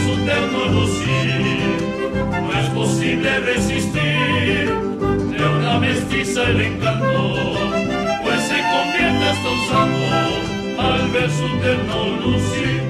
su terno lucir. No es posible resistir de una mestiza el encanto, pues se convierte hasta un santo al ver su terno lucir.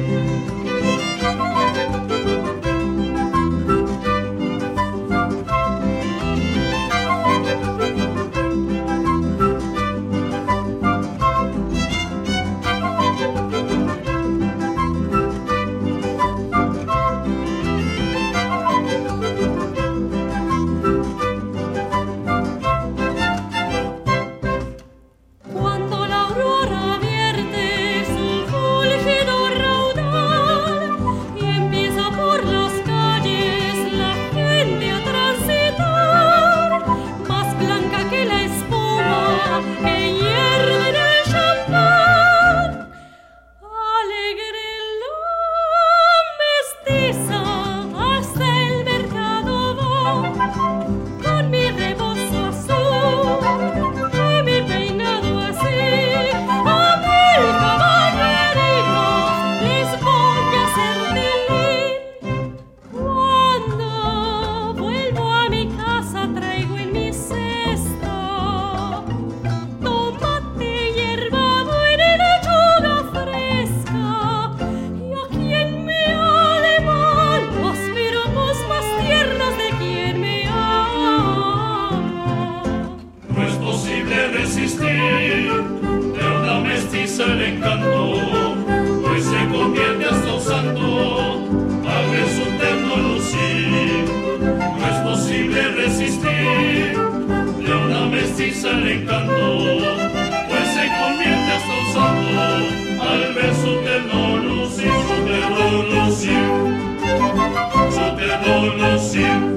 De una mestiza el encanto, pues se convierte hasta un santo al ver su terno lucir. No es posible resistir de una mestiza el encanto, pues se convierte hasta un santo al ver su terno lucir, su terno lucir, su terno lucir.